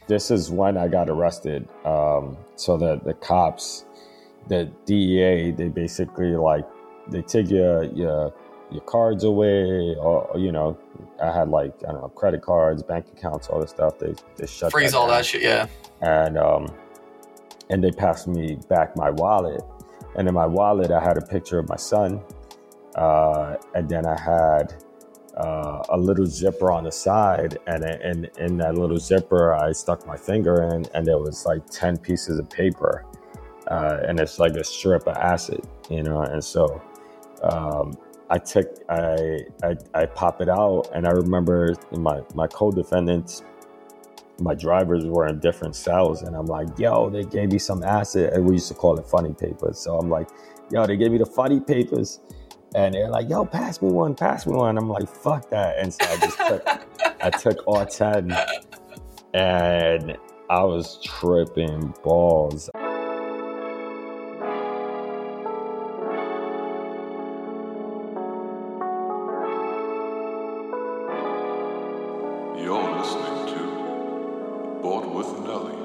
This is when I got arrested. So the cops, the DEA, they basically they take your cards away, or I had I don't know, credit cards, bank accounts, all this stuff. They shut freeze that all down. that shit. Yeah. And they passed me back my wallet, and in my wallet I had a picture of my son, and then I had a little zipper on the side, and in that little zipper I stuck my finger in, and there was 10 pieces of paper, and it's like a strip of acid, and so I pop it out, and I remember my co-defendants, my drivers were in different cells, and I'm like, yo, they gave me some acid, and we used to call it funny papers. So I'm like, yo, they gave me the funny papers, and they're like, yo, pass me one. I'm like, fuck that. And so I took all 10, and I was tripping balls. You're listening to Bored with Nelly.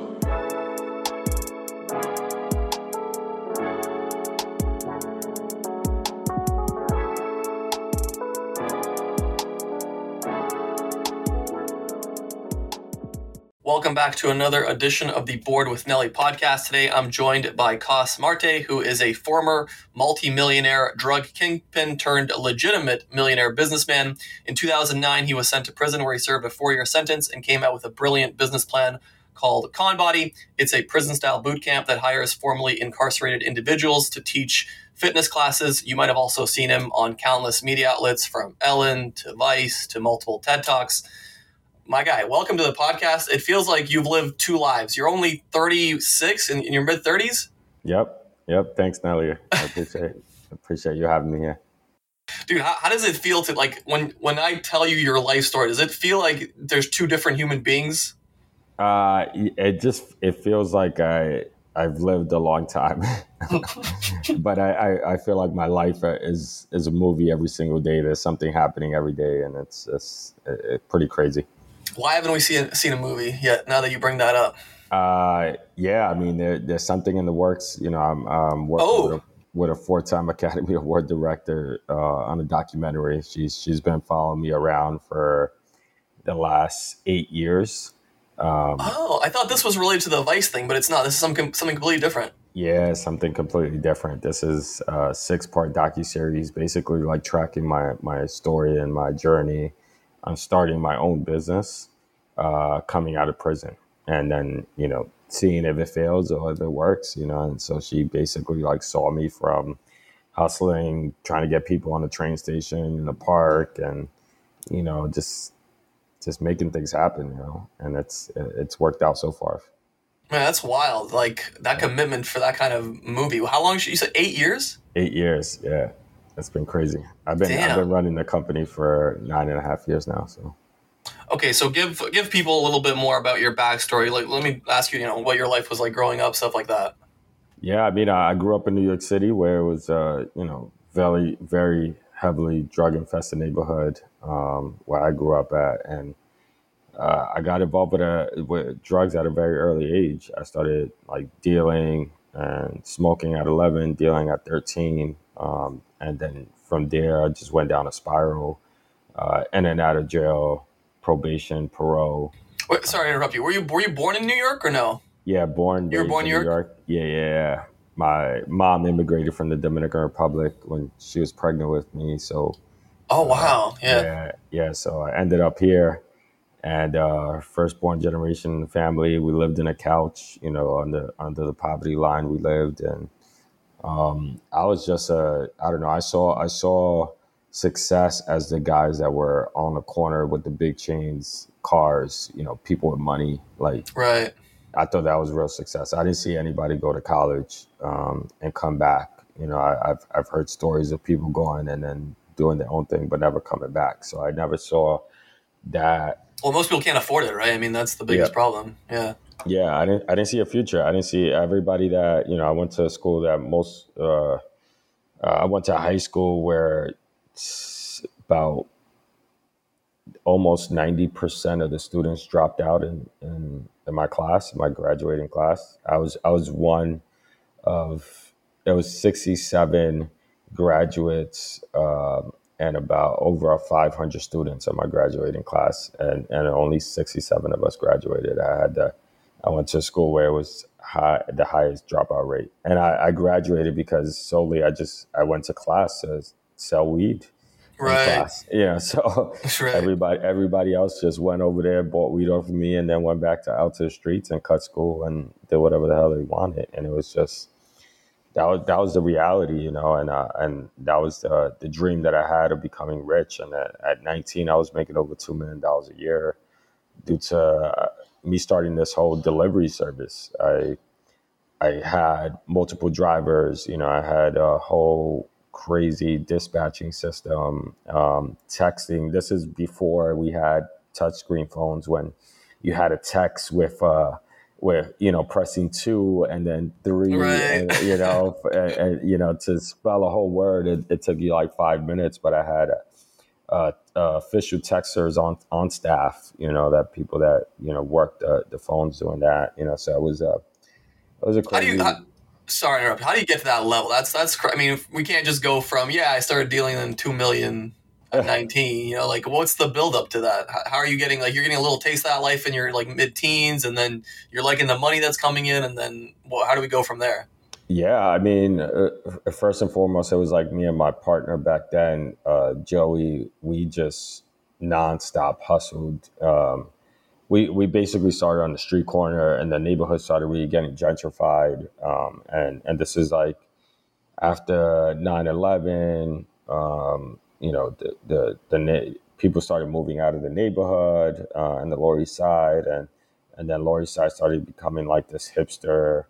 Welcome back to another edition of the Bored with Nelly podcast. Today, I'm joined by Cos Marte, who is a former multi-millionaire drug kingpin turned legitimate millionaire businessman. In 2009, he was sent to prison where he served a 4-year sentence and came out with a brilliant business plan called ConBody. It's a prison-style boot camp that hires formerly incarcerated individuals to teach fitness classes. You might have also seen him on countless media outlets, from Ellen to Vice to multiple TED Talks. My guy, welcome to the podcast. It feels like you've lived two lives. You're only 36 in your mid-30s? Yep. Thanks, Nelly. I appreciate you having me here. Dude, how does it feel to, when I tell you your life story, does it feel like there's two different human beings? It feels like I've lived a long time, but I feel like my life is a movie every single day. There's something happening every day, and it's pretty crazy. Why haven't we seen a movie yet, now that you bring that up? Yeah, I mean, there's something in the works. I'm working with a 4-time Academy Award director on a documentary. She's been following me around for the last 8 years. I thought this was related to the Vice thing, but it's not. This is something completely different. Yeah, something completely different. This is a 6-part docuseries, basically tracking my story and my journey. I'm starting my own business, coming out of prison, and then, seeing if it fails or if it works, and so she basically saw me from hustling, trying to get people on the train station, in the park, and, just making things happen, and it's worked out so far. Man, that's wild. That commitment for that kind of movie. How long? You said 8 years? 8 years. Yeah. It's been crazy. I've been running the company for 9.5 years now. So, okay, so give people a little bit more about your backstory. Let me ask you, what your life was like growing up, stuff like that. Yeah, I mean, I grew up in New York City, where it was, very, very heavily drug infested neighborhood, where I grew up at, and I got involved with drugs at a very early age. I started dealing and smoking at 11, dealing at 13. And then from there, I just went down a spiral, in and out of jail, probation, parole. Wait, sorry to interrupt you. Were you born in New York or no? Yeah, born. You were born in New York? Yeah. My mom immigrated from the Dominican Republic when she was pregnant with me. So. Oh, wow. Yeah. So I ended up here, and firstborn generation in the family. We lived in a couch, under the poverty line we lived, and I was just I don't know. I saw success as the guys that were on the corner with the big chains, cars, people with money. Right. I thought that was real success. I didn't see anybody go to college and come back. I've heard stories of people going and then doing their own thing, but never coming back. So I never saw that. Well, most people can't afford it, right? I mean, that's the biggest problem. Yeah. Yeah, I didn't see a future. I didn't see everybody that, I went to a school that I went to a high school where it's about almost 90% of the students dropped out in my class, my graduating class. I was one of, there was 67 graduates, and about over 500 students in my graduating class, and only 67 of us graduated. I went to a school where it was the highest dropout rate, and I graduated because solely I went to class to sell weed in Right. class. So Right. everybody else just went over there, bought weed off of me, and then went back out to the streets and cut school and did whatever the hell they wanted. And it was just that was the reality, and that was the dream that I had of becoming rich. And at 19, I was making over $2 million a year due to me starting this whole delivery service. I had multiple drivers. I had a whole crazy dispatching system, texting. This is before we had touchscreen phones, when you had a text with pressing 2 and then 3, Right. and to spell a whole word, it took you like 5 minutes. But I had official texters on staff, that people that worked the phones doing that. So it was a How do you? crazy. Sorry to interrupt. How do you get to that level? I mean, we can't just go from I started dealing in 2 million at 19. Like what's the build up to that? How are you getting you're getting a little taste of that life in your mid teens, and then you're liking the money that's coming in, and then how do we go from there? Yeah, I mean, first and foremost, it was like me and my partner back then, Joey. We just nonstop hustled. We basically started on the street corner, and the neighborhood started really getting gentrified. And this is like after 9/11. People started moving out of the neighborhood, and the Lower East Side, and then Lower East Side started becoming like this hipster,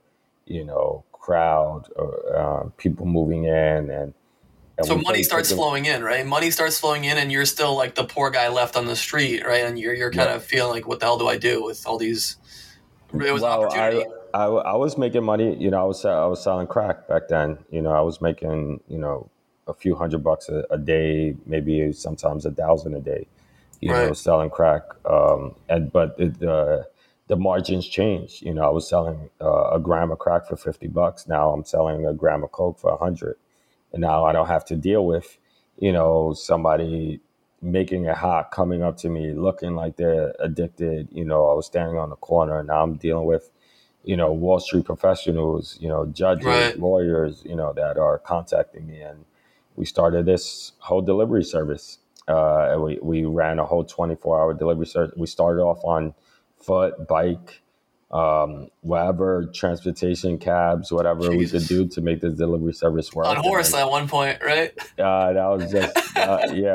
crowd, people moving in, and So we money started starts taking. flowing in, right? Money starts flowing in, and you're still like the poor guy left on the street, right? And you're kind Yep. of feeling like, what the hell do I do with all these? It was an Well, opportunity. I was making money. I was selling crack back then. I was making a few $100 a day, maybe sometimes 1,000 a day. Right. Selling crack. But the margins changed. I was selling a gram of crack for $50. Now I'm selling a gram of coke for 100, and now I don't have to deal with somebody making it hot, coming up to me, looking like they're addicted. I was standing on the corner, and now I'm dealing with, Wall Street professionals, judges, Right. lawyers, that are contacting me. And we started this whole delivery service. And we ran a whole 24-hour delivery service. We started off on foot, bike, whatever, transportation, cabs, whatever we could Jesus. do to make this delivery service On work. And horse then at one point, right? that was just yeah.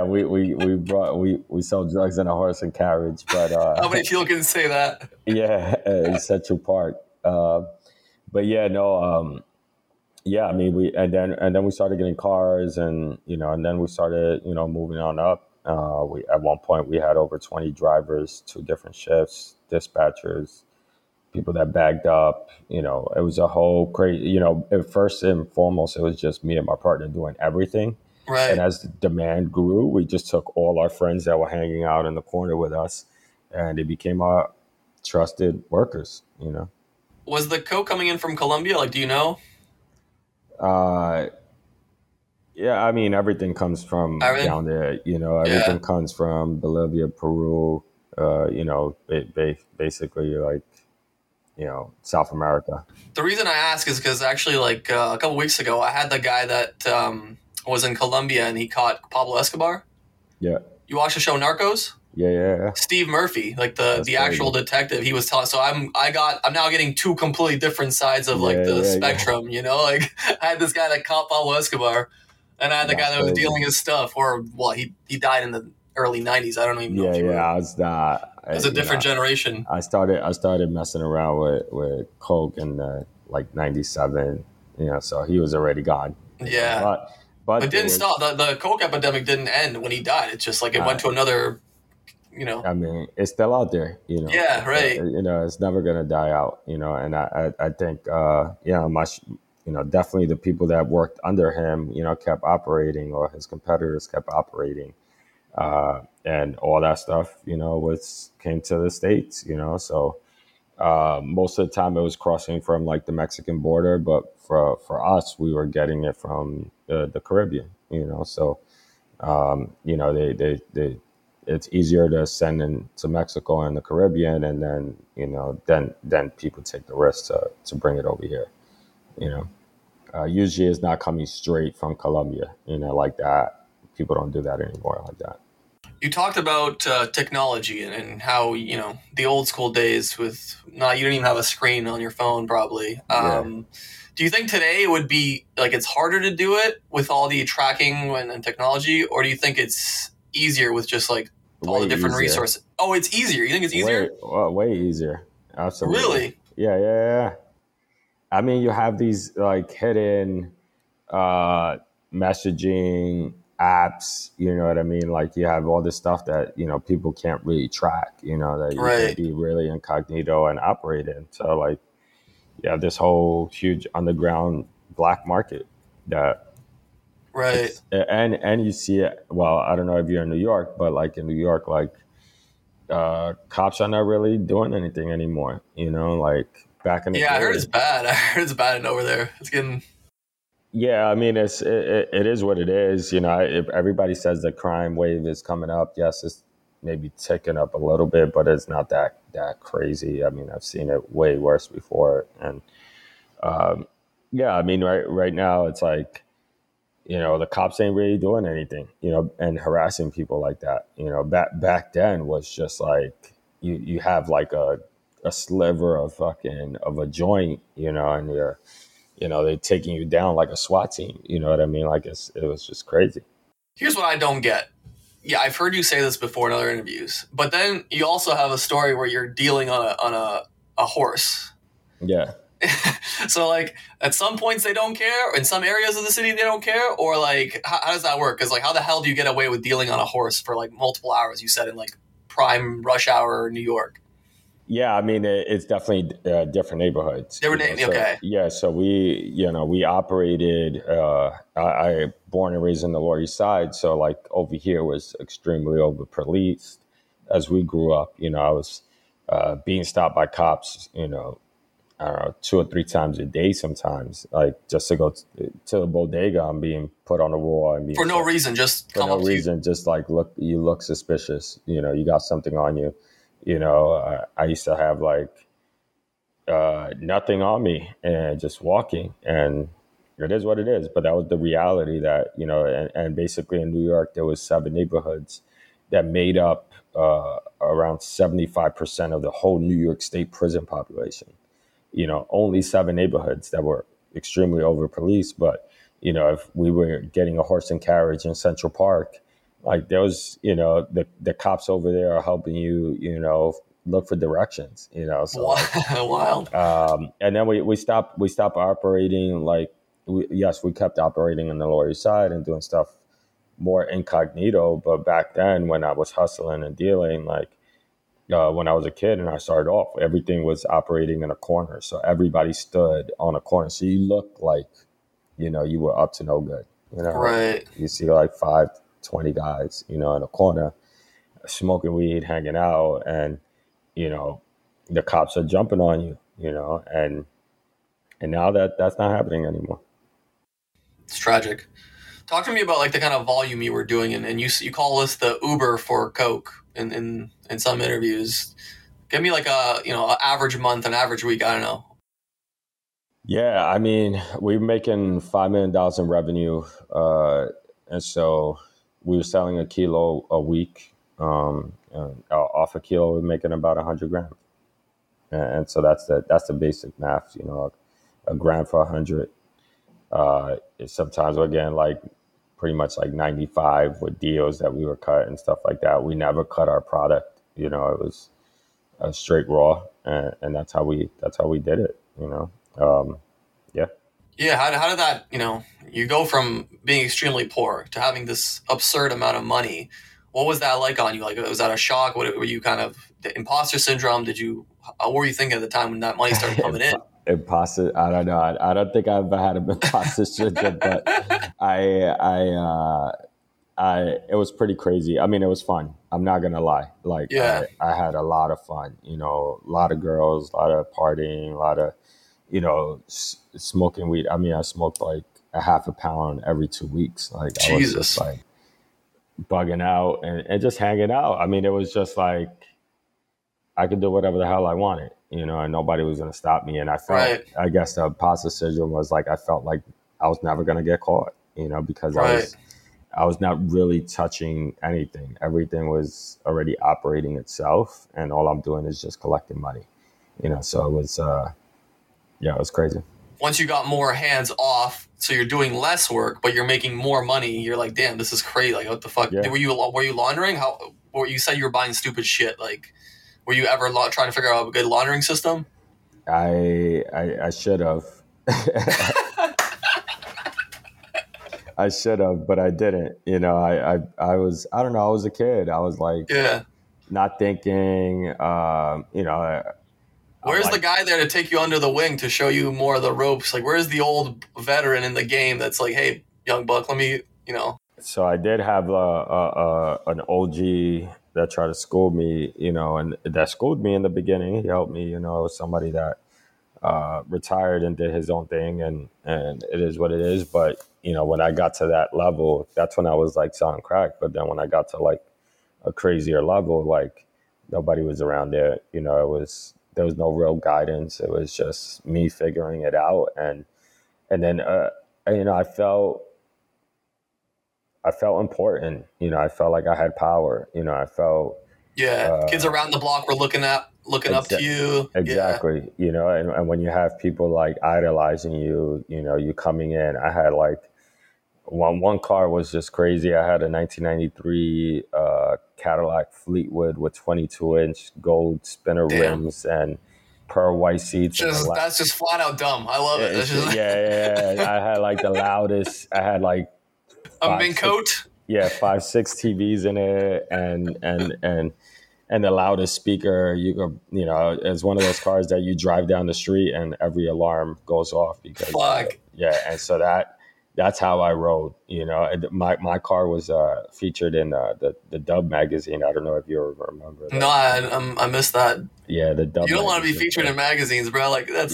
We sell drugs in a horse and carriage, but How many people can say that? yeah, in Central Park. But yeah, no, yeah. I mean, we we started getting cars, and then we started moving on up. We At one point we had over 20 drivers, 2 different shifts, dispatchers, people that bagged up. It was a whole crazy. At first and foremost, it was just me and my partner doing everything. And Right. as the demand grew, we just took all our friends that were hanging out in the corner with us, and they became our trusted workers. Was the coke coming in from Colombia? Do you know? Uh, yeah, I mean, everything comes from Ivan? down there. Yeah. Everything comes from Bolivia, Peru. Basically like South America. The reason I ask is because actually, a couple weeks ago, I had the guy that was in Colombia and he caught Pablo Escobar. Yeah, You watch the show Narcos? yeah. Steve Murphy, the That's the actual crazy. detective, he was telling. So I'm now getting two completely different sides of Yeah, the yeah. spectrum. I had this guy that caught Pablo Escobar, and I had the guy That's that was crazy. dealing his stuff. Or he died in the early '90s. I don't even know if you Yeah. were. I was not. It was a different generation. I started messing around with Coke in like '97. So he was already gone. Yeah, But but there didn't stop. was. The coke epidemic didn't end when he died. It's just it went Uh, to another. You know. I mean, it's still out there. Yeah. Right. It's never gonna die out. And I think definitely the people that worked under him kept operating, or his competitors kept operating. and all that stuff, was came to the States, so most of the time it was crossing from like the Mexican border, but for us, we were getting it from the Caribbean, so they it's easier to send into Mexico and the Caribbean, and then then people take the risk to bring it over here. You know, usually it's not coming straight from Colombia. Like that. People don't do that anymore like that. You talked about technology and how the old school days with you don't even have a screen on your phone probably. Yeah. Do you think today it would be like it's harder to do it with all the tracking and technology, or do you think it's easier with just like all the different resources? Oh, it's easier. You think it's easier? Way easier. Absolutely. Really? Yeah. I mean, you have these like hidden messaging apps, you know what I mean? Like you have all this stuff that, people can't really track, that you can be really incognito and operate in. So like, yeah, this whole huge underground black market that right. And you see it. Well, I don't know if you're in New York, but like in New York, like cops are not really doing anything anymore. Like back in the day. I heard it's bad. I heard it's bad over there. It's getting. Yeah, I mean, it is what it is. If everybody says the crime wave is coming up, yes, it's maybe ticking up a little bit, but it's not that crazy. I mean, I've seen it way worse before, and yeah, I mean, right now it's like, the cops ain't really doing anything, and harassing people like that. Back then was just like you have like a sliver of a joint, and you're, they're taking you down like a SWAT team. You know what I mean? Like it was just crazy. Here's what I don't get. Yeah, I've heard you say this before in other interviews, but then you also have a story where you're dealing on a horse. Yeah. So like at some points they don't care. In some areas of the city they don't care, or like how does that work? Because like how the hell do you get away with dealing on a horse for like multiple hours? You said in like prime rush hour New York. Yeah, I mean it's definitely different neighborhoods. Okay. Yeah, so we operated. I born and raised in the Lower East Side, so like over here was extremely over policed. As we grew up, I was being stopped by cops. I don't know, 2 or 3 times a day sometimes, like just to go to the bodega and being put on the wall and for no reason, just for no reason, just like you look suspicious. You got something on you. I used to have like nothing on me and just walking, and it is what it is. But that was the reality that and basically in New York there was 7 neighborhoods that made up around 75% of the whole New York State prison population. Only 7 neighborhoods that were extremely over policed. But, if we were getting a horse and carriage in Central Park, like there was, the cops over there are helping you, look for directions, so wild. And then we stopped operating. Like, we kept operating on the Lower East Side and doing stuff more incognito. But back then when I was hustling and dealing, like, when I was a kid and I started off, everything was operating in a corner. So everybody stood on a corner. So you looked like, you were up to no good. Right. You see like 5-20 guys, in a corner smoking weed, hanging out, and, the cops are jumping on you, and now that's not happening anymore. It's tragic. Talk to me about like the kind of volume you were doing, and you call this the Uber for Coke in some interviews. Give me like an average month, an average week. I don't know. Yeah, I mean, we were making $5 million in revenue, and so we were selling a kilo a week. And off a kilo, we're making about 100 grams, and so that's the basic math. A gram for 100. Sometimes again, like pretty much like 95 with deals that we were cut and stuff like that. We never cut our product. It was a straight raw, and that's how we did it. Yeah. Yeah. How did that? You go from being extremely poor to having this absurd amount of money. What was that like on you? Like, was that a shock? Were you kind of the imposter syndrome? What were you thinking at the time when that money started coming in? Imposter. I don't know. I don't think I've ever had an imposter syndrome, but It was pretty crazy. I mean, it was fun. I'm not gonna lie. Like Yeah. I had a lot of fun. You know, a lot of girls, a lot of partying, a lot of smoking weed. I mean, I smoked like a half a pound every 2 weeks. Like I was just Jesus. like bugging out and just hanging out. I mean, it was just like I could do whatever the hell I wanted, and nobody was gonna stop me. And Right. I guess the imposter syndrome was like I felt like I was never gonna get caught, because Right. I was not really touching anything. Everything was already operating itself, and all I'm doing is just collecting money. So it was, it was crazy. Once you got more hands off, so you're doing less work, but you're making more money. You're like, damn, this is crazy. Like, what the fuck? Yeah. Were you laundering? Or you said you were buying stupid shit. Like, were you ever trying to figure out a good laundering system? I should have. I should have, but I didn't. I was, I don't know. I was a kid. I was like, Yeah. not thinking. Where's the guy there to take you under the wing to show you more of the ropes? Like, where's the old veteran in the game that's like, hey, young buck, let me, So I did have an OG that tried to school me, and that schooled me in the beginning. He helped me, it was somebody that retired and did his own thing, and it is what it is. But when I got to that level, that's when I was like selling crack. But then when I got to like a crazier level, like nobody was around there. There was no real guidance. It was just me figuring it out, and then I felt important. I felt like I had power. I felt kids around the block were looking up to you. Exactly. Yeah. And when you have people like idolizing you, you coming in. I had like one car was just crazy. I had a 1993 Cadillac Fleetwood with 22-inch gold spinner rims and pearl white seats. That's just flat out dumb. I love it. Yeah. I had like the loudest. I had like a mink coat. 5-6 TVs in it, and the loudest speaker. It's one of those cars that you drive down the street and every alarm goes off because and so that's how I rode. My car was featured in the Dub magazine. I don't know if you remember that. No, I missed that. Yeah, the Dub. You don't want to be featured in magazines, bro. Like that's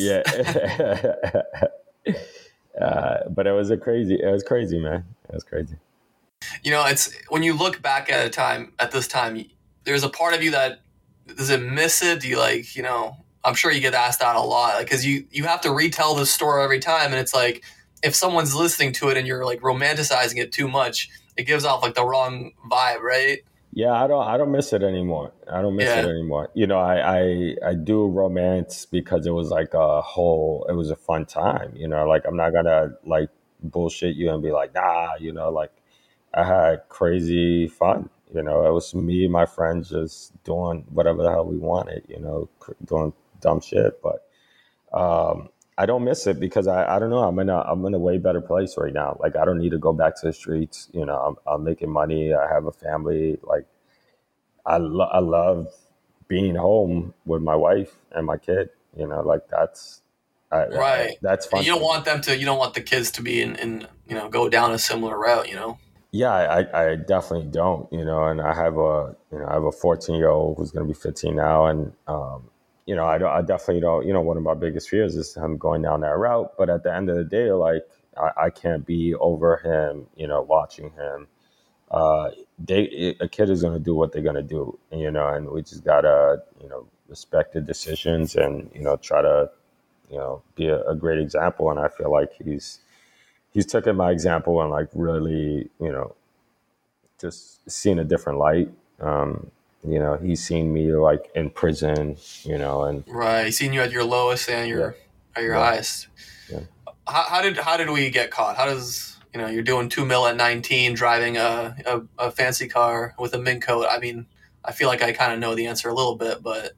but it was crazy, man. It was crazy. It's when you look back at this time, there's a part of you that does it miss it? Do you like, I'm sure you get asked that a lot because you have to retell the story every time. And it's like, if someone's listening to it and you're like romanticizing it too much, it gives off like the wrong vibe, right? Yeah, I don't miss it anymore. I don't miss it anymore. I do romance because it was like it was a fun time, like I'm not gonna like bullshit you and be like, nah, like I had crazy fun. It was me and my friends just doing whatever the hell we wanted, doing dumb shit. But I don't miss it because I don't know. I'm in a way better place right now. Like I don't need to go back to the streets. I'm making money. I have a family. Like I love being home with my wife and my kid. Like that's right. That's fun. And you don't want the kids to be in go down a similar route. Yeah, I definitely don't. And I have a 14-year-old who's going to be 15 now, and I definitely don't. One of my biggest fears is him going down that route. But at the end of the day, like I can't be over him, watching him. A kid is going to do what they're going to do, and we just gotta, respect the decisions and try to, be a great example. And I feel like he's taken my example and like really, just seen a different light. He's seen me like in prison, and right. He's seen you at your lowest and your highest. Yeah. How did we get caught? How does you're doing 2 mil at 19, driving a fancy car with a mink coat? I mean, I feel like I kind of know the answer a little bit, but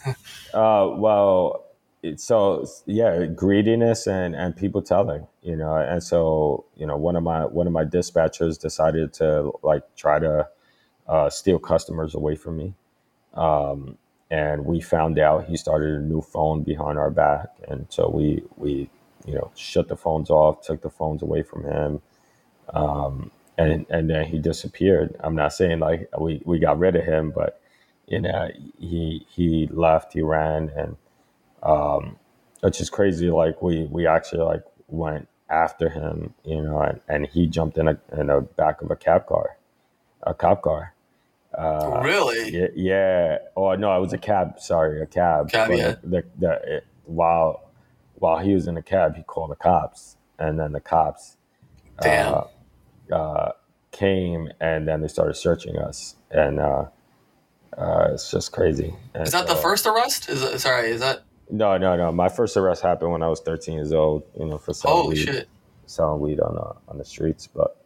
greediness and people telling, and so one of my dispatchers decided to like try to steal customers away from me, and we found out he started a new phone behind our back, and so we shut the phones off, took the phones away from him, and then he disappeared. I'm not saying like we got rid of him, but he left, he ran, and which is crazy. Like we actually like went after him, and he jumped in the back of a cop car. Really? Yeah, yeah. Oh no, it was a cab. Sorry, a cab. Cab, But yeah. while he was in the cab, he called the cops, and then the cops Damn. came, and then they started searching us, and it's just crazy. And Is that the so, first arrest? Is that? no. My first arrest happened when I was 13 years old. For Holy shit. selling weed on the streets.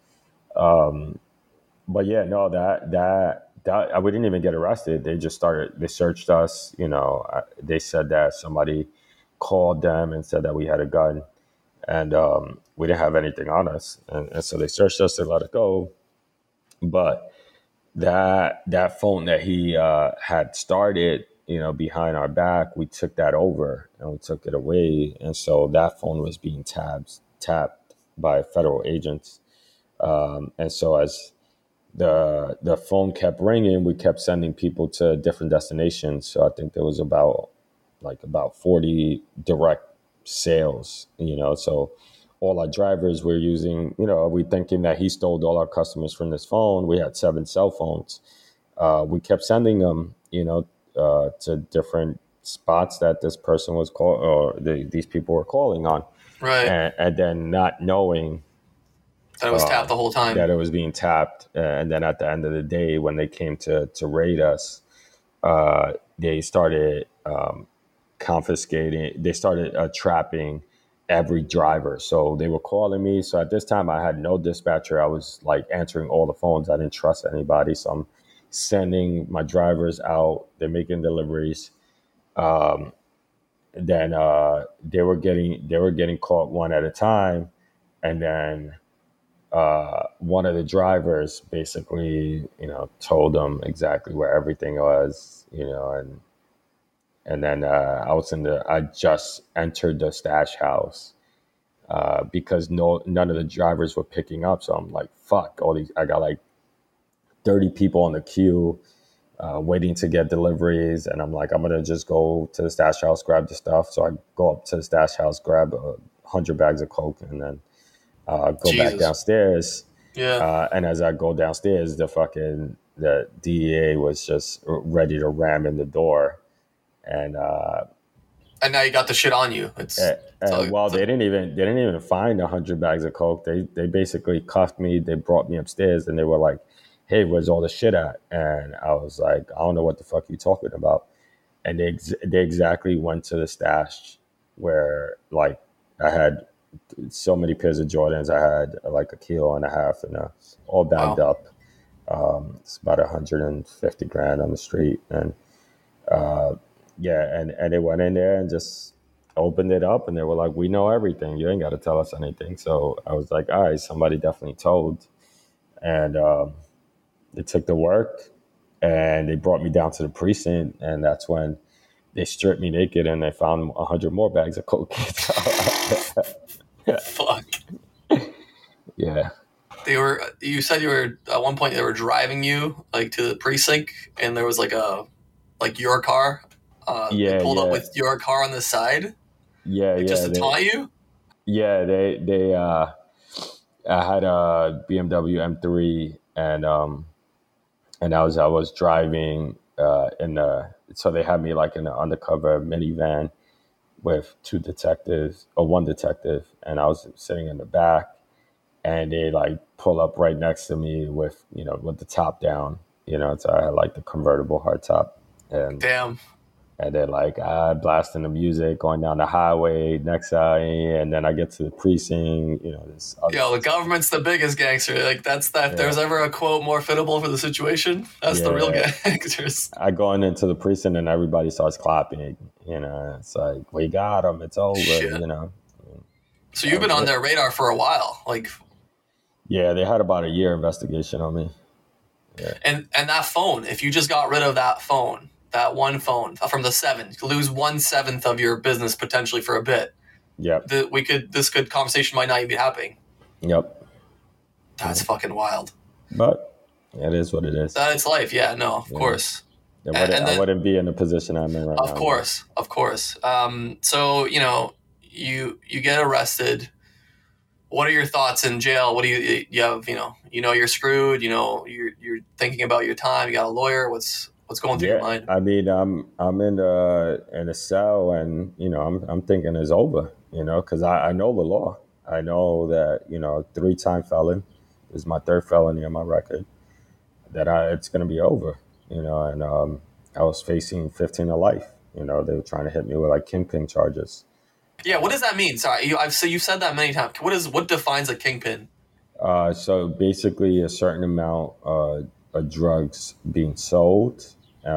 But yeah, no, that we didn't even get arrested. They searched us. They said that somebody called them and said that we had a gun, and we didn't have anything on us, and so they searched us to let us go. But that phone that he had started, behind our back, we took that over and we took it away, and so that phone was being tapped by federal agents, and so as the phone kept ringing, we kept sending people to different destinations. So I think there was about 40 direct sales, so all our drivers were using, we thinking that he stole all our customers from this phone. We had 7 cell phones. We kept sending them, to different spots that this person was call or these people were calling on, Right. and then not knowing That was tapped the whole time. that it was being tapped. And then at the end of the day, when they came to raid us, they started confiscating. They started trapping every driver. So they were calling me. So at this time, I had no dispatcher. I was like answering all the phones. I didn't trust anybody. So I'm sending my drivers out. They're making deliveries. Then they were getting caught one at a time, and then one of the drivers basically, told them exactly where everything was, and then I just entered the stash house because none of the drivers were picking up. So I'm like, fuck, I got like 30 people on the queue waiting to get deliveries. And I'm like, I'm going to just go to the stash house, grab the stuff. So I go up to the stash house, grab 100 bags of Coke, and then go back Jesus. downstairs. Yeah. And as I go downstairs, the DEA was just ready to ram in the door. And now you got the shit on you. they didn't even find 100 bags of Coke. They basically cuffed me. They brought me upstairs, and they were like, "Hey, where's all the shit at?" And I was like, "I don't know what the fuck you talking about." And they exactly went to the stash where like I had so many pairs of Jordans. I had like 1.5 kilos, and all bagged Wow. up. It's about 150 grand on the street, and yeah, and they went in there and just opened it up, and they were like, "We know everything. You ain't got to tell us anything." So I was like, "All right, somebody definitely told," and they took the work, and they brought me down to the precinct, and that's when they stripped me naked, and they found 100 more bags of Coke. Fuck. Yeah. You said you were at one point they were driving you like to the precinct, and there was like your car. They pulled up with your car on the side. Yeah, just to taunt you. Yeah, they I had a BMW M3, and I was driving so they had me like in an undercover minivan with one detective, and I was sitting in the back, and they like pull up right next to me with the top down, so I had like the convertible hardtop, and Damn. they're like blasting the music going down the highway next to me, and then I get to the precinct, The government's the biggest gangster. Like that's that. If there's ever a quote more fitable for the situation, that's the real gangsters. I go into the precinct and everybody starts clapping. It's like, we got him. It's over. Shit. So you've been on their radar for a while, like. Yeah, they had about a year investigation on me. Yeah. And that phone, if you just got rid of that phone, that one phone from the 7, you lose 1/7 of your business potentially for a bit. Yep. This conversation might not even be happening. Yep. That's fucking wild. But it is what it is. That's life. Yeah, no, of course. I wouldn't be in the position I'm in right now. Of course. So, you get arrested. What are your thoughts in jail? What do you have, you're screwed, you're thinking about your time, you got a lawyer, what's going through your mind? I mean, I'm in a cell, and I'm thinking it's over, because I know the law. I know that 3-time felon is my third felony on my record. That it's going to be over, and I was facing 15 to life. They were trying to hit me with like kingpin charges. Yeah, what does that mean? Sorry, you've said that many times. What defines a kingpin? So basically, a certain amount of drugs being sold,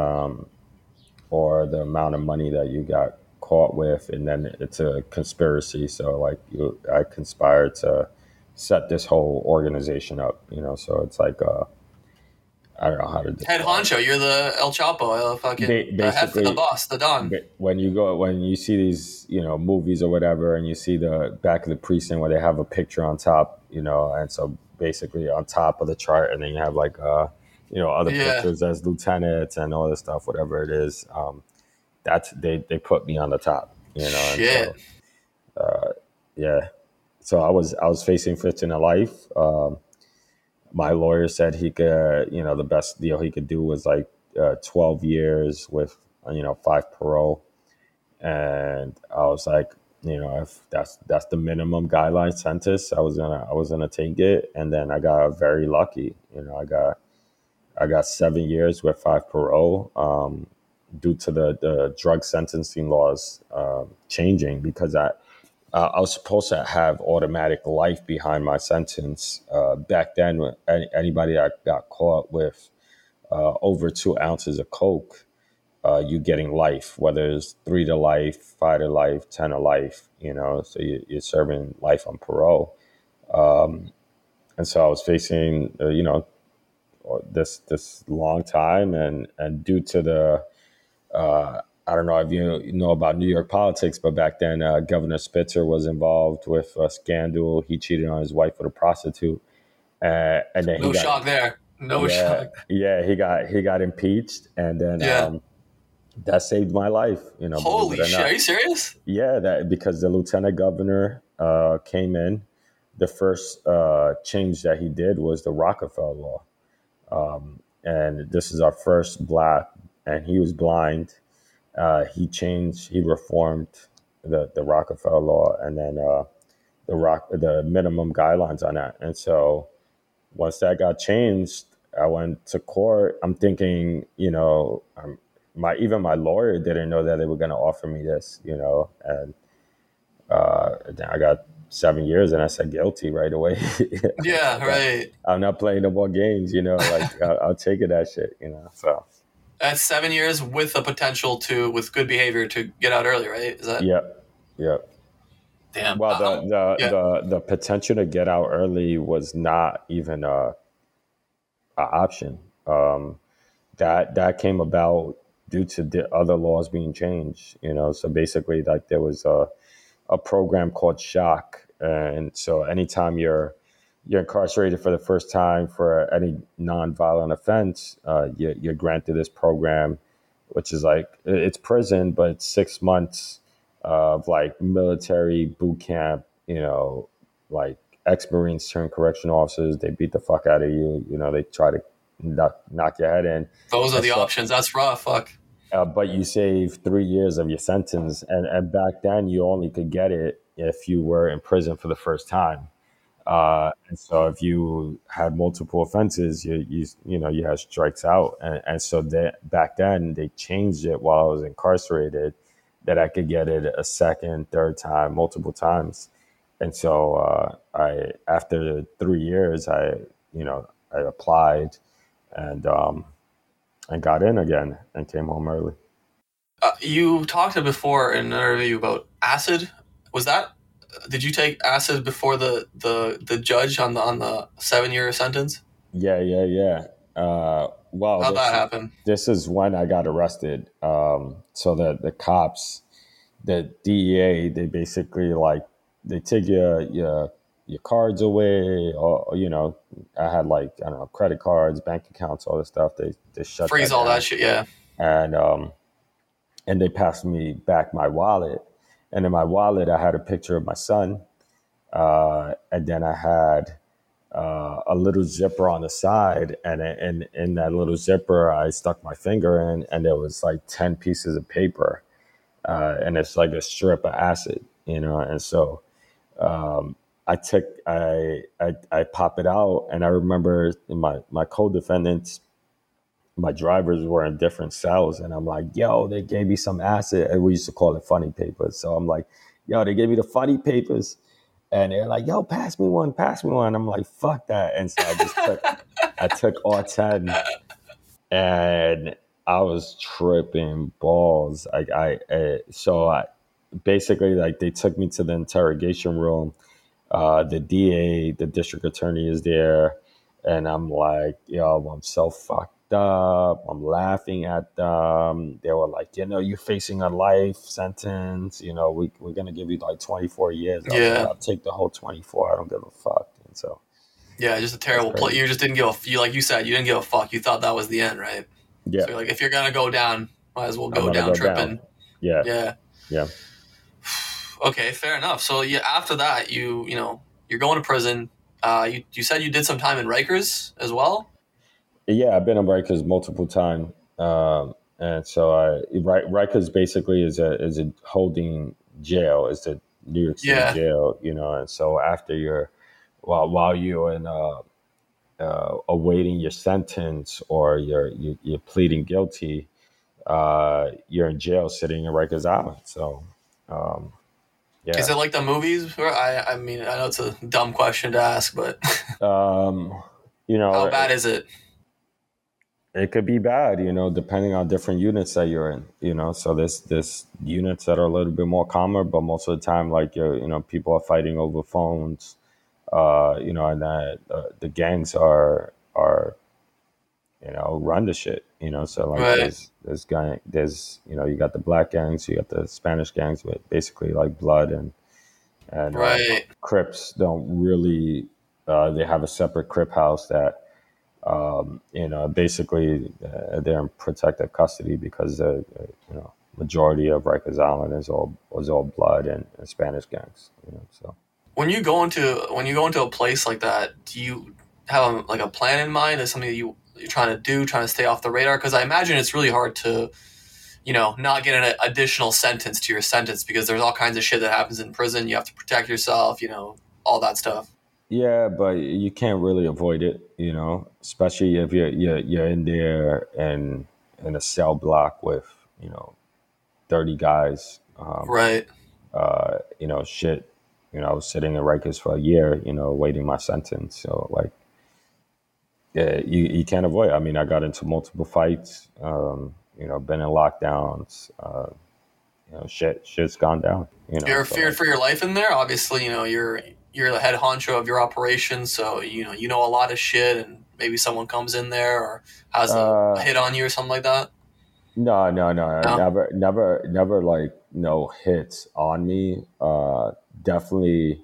or the amount of money that you got caught with, and then it's a conspiracy. So like I conspired to set this whole organization up. So it's like I don't know how to describe head honcho. You're the El Chapo, the head, the boss, the Don. When you see these, movies or whatever, and you see the back of the precinct where they have a picture on top, and so basically on top of the chart, and then you have like, other pictures as lieutenants and all this stuff, whatever it is. That's they put me on the top, Shit. And so, yeah. So I was facing 15 to life. My lawyer said he could, the best deal he could do was like 12 years with, 5 parole. And I was like, if that's the minimum guideline sentence, I was gonna take it. And then I got very lucky. I got 7 years with 5 parole, due to the drug sentencing laws changing, because I was supposed to have automatic life behind my sentence. Back then, when anybody that got caught with over 2 ounces of coke, you getting life, whether it's 3 to life, 5 to life, 10 to life. So you're serving life on parole. And so I was facing, this long time, and due to the I don't know if you know about New York politics, but back then Governor Spitzer was involved with a scandal. He cheated on his wife with a prostitute, and then no shock there. No shock. Yeah, he got impeached, and then that saved my life. Holy shit! Are you serious? Yeah, that because the lieutenant governor came in. The first change that he did was the Rockefeller law, and this is our first black, and he was blind. He reformed the Rockefeller law, and then the minimum guidelines on that. And so once that got changed, I went to court. I'm thinking, my lawyer didn't know that they were going to offer me this, and then I got 7 years, and I said guilty right away. Yeah, right. I'm not playing no more games, like I'll take it, that shit, so. That's 7 years with the potential with good behavior to get out early, right? Is that? Yep. Damn. Well, the potential to get out early was not even a option. That came about due to the other laws being changed. So basically, like there was a program called Shock, and so anytime you're incarcerated for the first time for any nonviolent offense, you're granted this program, which is like, it's prison, but it's 6 months of like military boot camp, like ex-Marines turn correctional officers. They beat the fuck out of you. They try to knock your head in. Those are the options. That's rough. Fuck. But you save 3 years of your sentence. And back then you only could get it if you were in prison for the first time. And so if you had multiple offenses, you had strikes out. And so back then they changed it while I was incarcerated, that I could get it a second, third time, multiple times. And so after 3 years, I applied and got in again and came home early. You talked before in an interview about acid. Did you take acid before the judge on the 7-year sentence? Yeah. Well, how'd that happen? This is when I got arrested. So the cops, the DEA, they basically they take your your cards away, or I had like, I don't know, credit cards, bank accounts, all this stuff. They shut Freeze that all that down, shit. Yeah. and they passed me back my wallet, and in my wallet I had a picture of my son, and then I had a little zipper on the side, and in that little zipper I stuck my finger in, and there was like 10 pieces of paper, and it's like a strip of acid, and so I pop it out, and I remember my co-defendants, my drivers were in different cells, and I'm like, yo, they gave me some acid, and we used to call it funny papers. So I'm like, yo, they gave me the funny papers, and they're like, yo, pass me one, pass me one. I'm like, fuck that, and so I took all 10, and I was tripping balls. So basically, like, they took me to the interrogation room. The DA, the district attorney, is there, and I'm like, yo, I'm so fucked up. I'm laughing at them. They were like, you're facing a life sentence. We're gonna give you like 24 years. I was like, Yeah. I'll take the whole 24. I don't give a fuck. And so, Yeah, just a terrible play. You just didn't give like you said, you didn't give a fuck. You thought that was the end, right? yeah, So you're like, if you're gonna go down, might as well I'm go gonna down go tripping. down. Yeah, Yeah. yeah. Okay, fair enough. So yeah, after that, you're going to prison. You said you did some time in Rikers as well. Yeah, I've been in Rikers multiple times, and so Rikers basically is a holding jail. It's the New York City Yeah. jail, and so after while you're in awaiting your sentence, or you're pleading guilty, you're in jail sitting in Rikers Island. So yeah, Is it like the movies? I mean, I know it's a dumb question to ask, but how bad is it? it could be bad, depending on different units that you're in. So there's units that are a little bit more calmer, but most of the time, like, people are fighting over phones, and that the gangs are run the shit, So like, Right. there's you got the black gangs, you got the Spanish gangs, but basically like Blood and Right. Crips don't really. They have a separate Crip house that. Basically, they're in protective custody because the majority of Rikers Island was all Blood and Spanish gangs. So When you go into a place like that, do you have like a plan in mind? Is something that you're trying to stay off the radar? Because I imagine it's really hard to, not get an additional sentence to your sentence because there's all kinds of shit that happens in prison. You have to protect yourself, all that stuff. yeah, but you can't really avoid it, especially if you're in there and in a cell block with 30 guys. Right. Shit. I was sitting in Rikers for a year, waiting my sentence. So like, yeah, you can't avoid it. I mean, I got into multiple fights, been in lockdowns, shit's gone down, You're so feared like, for your life in there. Obviously, you're the head honcho of your operation, so you know a lot of shit, and maybe someone comes in there or has a hit on you or something like that. no, No? never like no hits on me. Definitely,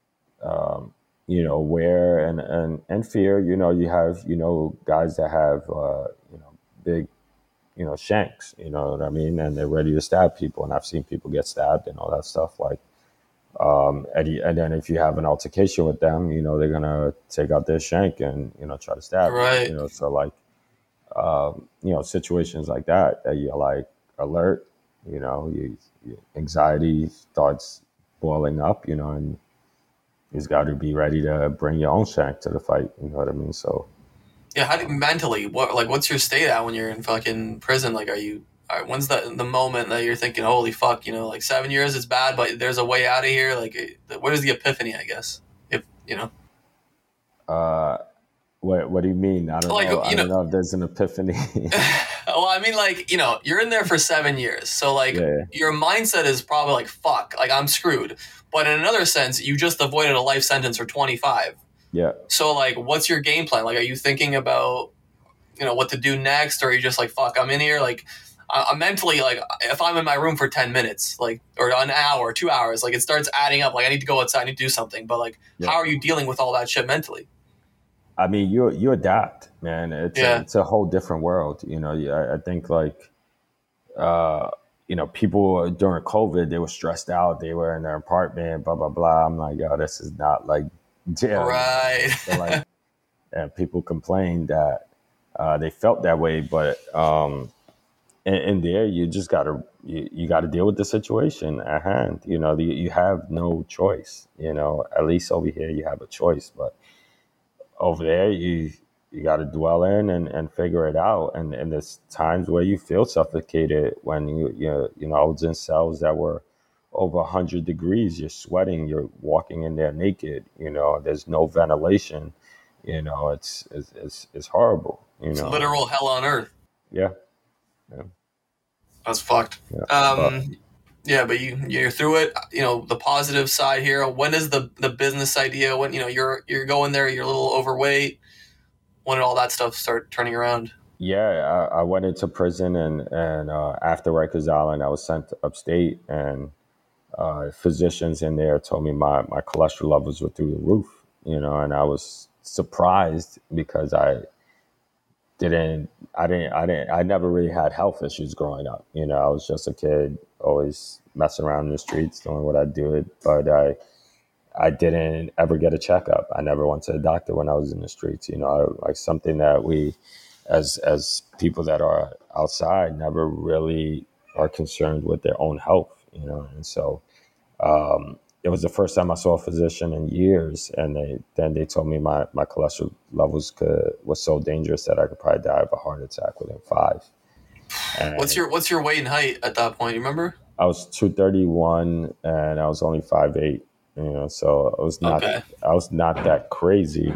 aware and fear, you have, guys that have, big, shanks, you know what I mean? And they're ready to stab people. And I've seen people get stabbed and all that stuff. Like, and then if you have an altercation with them, they're going to take out their shank and, try to stab Right. you, so like, situations like that you're like alert, your anxiety starts boiling up, and you've got to be ready to bring your own shank to the fight. You know what I mean? So Yeah. How do you, mentally? What's your state at when you're in fucking prison? Like, when's the moment that you're thinking, holy fuck, like 7 years is bad, but there's a way out of here? Like, what is the epiphany? I guess if what do you mean? I don't like know. I don't know if there's an epiphany. Well, I mean, like, you're in there for 7 years. So, like, Yeah. your mindset is probably like, fuck, like, I'm screwed. But in another sense, you just avoided a life sentence for 25. Yeah. So, like, what's your game plan? Like, are you thinking about, what to do next? Or are you just like, fuck, I'm in here? Like, I'm mentally like, if I'm in my room for 10 minutes, like, or an hour, 2 hours, like it starts adding up. Like I need to go outside, I need to do something. But like, Yeah. how are you dealing with all that shit mentally? I mean, you adapt, man. Yeah. It's a whole different world. I think like uh, people during COVID, they were stressed out. They were in their apartment, blah blah blah. I'm like, yo, this is not like jail. Right. So like, and people complained that they felt that way, but in there, you just you gotta deal with the situation at hand. You have no choice. At least over here, you have a choice, but over there you got to dwell in and figure it out, and there's times where you feel suffocated when I was in cells that were over 100 degrees. You're sweating, you're walking in there naked, there's no ventilation. It's horrible. It's literal hell on earth. Yeah, yeah, That's fucked. but Yeah, but you're through it. The positive side here. When is the business idea? When you're going there, you're a little overweight. When did all that stuff start turning around? yeah, I went into prison, and after Rikers Island, I was sent upstate, and physicians in there told me my cholesterol levels were through the roof. And I was surprised because I never really had health issues growing up. I was just a kid, always messing around in the streets, doing what I did, but I didn't ever get a checkup. I never went to the doctor when I was in the streets. Like something that we, as people that are outside, never really are concerned with their own health. And so it was the first time I saw a physician in years, and they told me my cholesterol levels was so dangerous that I could probably die of a heart attack within 5. And What's your weight and height at that point? You remember? I was 231, and I was only 5'8". So I was not that crazy,